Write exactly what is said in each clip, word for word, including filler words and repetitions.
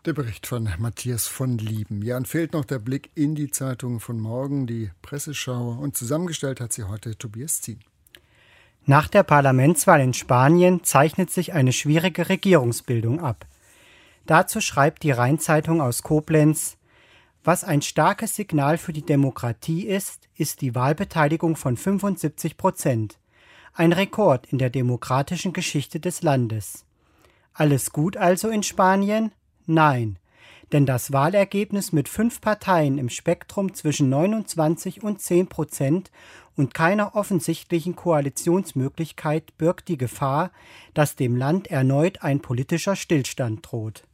Der Bericht von Matthias von Lieben. Ja, und fehlt noch der Blick in die Zeitungen von morgen, die Presseschau. Und zusammengestellt hat sie heute Tobias Zien. Nach der Parlamentswahl in Spanien zeichnet sich eine schwierige Regierungsbildung ab. Dazu schreibt die Rheinzeitung aus Koblenz: Was ein starkes Signal für die Demokratie ist, ist die Wahlbeteiligung von fünfundsiebzig Prozent. Ein Rekord in der demokratischen Geschichte des Landes. Alles gut also in Spanien? Nein, denn das Wahlergebnis mit fünf Parteien im Spektrum zwischen neunundzwanzig und zehn Prozent und keiner offensichtlichen Koalitionsmöglichkeit birgt die Gefahr, dass dem Land erneut ein politischer Stillstand droht.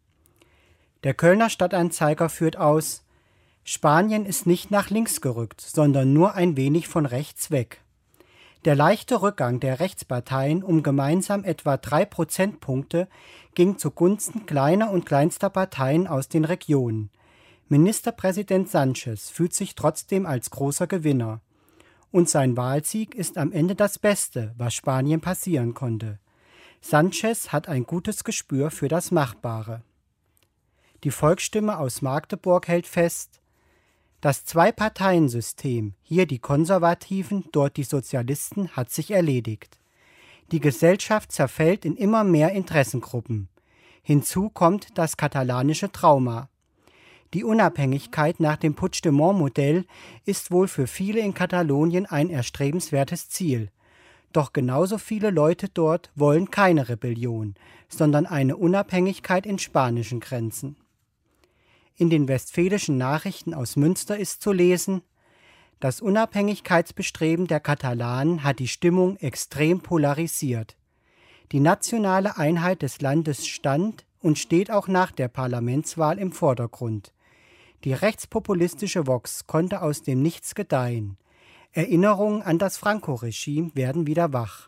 Der Kölner Stadtanzeiger führt aus: Spanien ist nicht nach links gerückt, sondern nur ein wenig von rechts weg. Der leichte Rückgang der Rechtsparteien um gemeinsam etwa drei Prozentpunkte ging zugunsten kleiner und kleinster Parteien aus den Regionen. Ministerpräsident Sánchez fühlt sich trotzdem als großer Gewinner. Und sein Wahlsieg ist am Ende das Beste, was Spanien passieren konnte. Sánchez hat ein gutes Gespür für das Machbare. Die Volksstimme aus Magdeburg hält fest: Das Zwei-Parteien-System, hier die Konservativen, dort die Sozialisten, hat sich erledigt. Die Gesellschaft zerfällt in immer mehr Interessengruppen. Hinzu kommt das katalanische Trauma. Die Unabhängigkeit nach dem Puigdemont-Modell ist wohl für viele in Katalonien ein erstrebenswertes Ziel. Doch genauso viele Leute dort wollen keine Rebellion, sondern eine Unabhängigkeit in spanischen Grenzen. In den Westfälischen Nachrichten aus Münster ist zu lesen: Das Unabhängigkeitsbestreben der Katalanen hat die Stimmung extrem polarisiert. Die nationale Einheit des Landes stand und steht auch nach der Parlamentswahl im Vordergrund. Die rechtspopulistische Vox konnte aus dem Nichts gedeihen. Erinnerungen an das Franco-Regime werden wieder wach.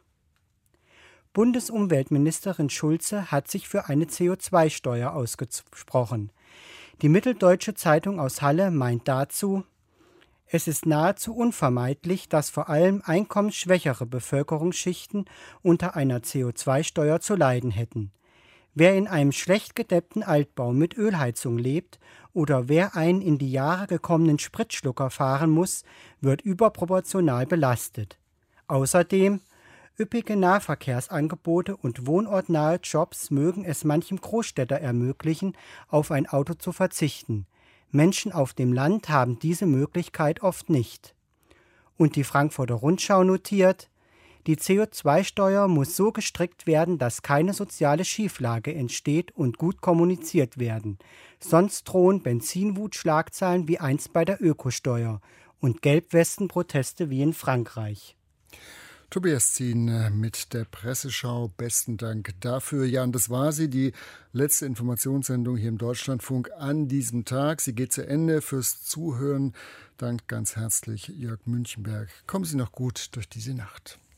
Bundesumweltministerin Schulze hat sich für eine C O zwei Steuer ausgesprochen. Die Mitteldeutsche Zeitung aus Halle meint dazu: Es ist nahezu unvermeidlich, dass vor allem einkommensschwächere Bevölkerungsschichten unter einer C O zwei Steuer zu leiden hätten. Wer in einem schlecht gedeckten Altbau mit Ölheizung lebt oder wer einen in die Jahre gekommenen Spritschlucker fahren muss, wird überproportional belastet. Außerdem: Üppige Nahverkehrsangebote und wohnortnahe Jobs mögen es manchem Großstädter ermöglichen, auf ein Auto zu verzichten. Menschen auf dem Land haben diese Möglichkeit oft nicht. Und die Frankfurter Rundschau notiert: Die C O zwei Steuer muss so gestrickt werden, dass keine soziale Schieflage entsteht und gut kommuniziert werden. Sonst drohen Benzinwut-Schlagzeilen wie einst bei der Ökosteuer und Gelbwesten-Proteste wie in Frankreich. Tobias Zien mit der Presseschau. Besten Dank dafür. Ja, und das war sie, die letzte Informationssendung hier im Deutschlandfunk an diesem Tag. Sie geht zu Ende. Fürs Zuhören dankt ganz herzlich Jörg Münchenberg. Kommen Sie noch gut durch diese Nacht.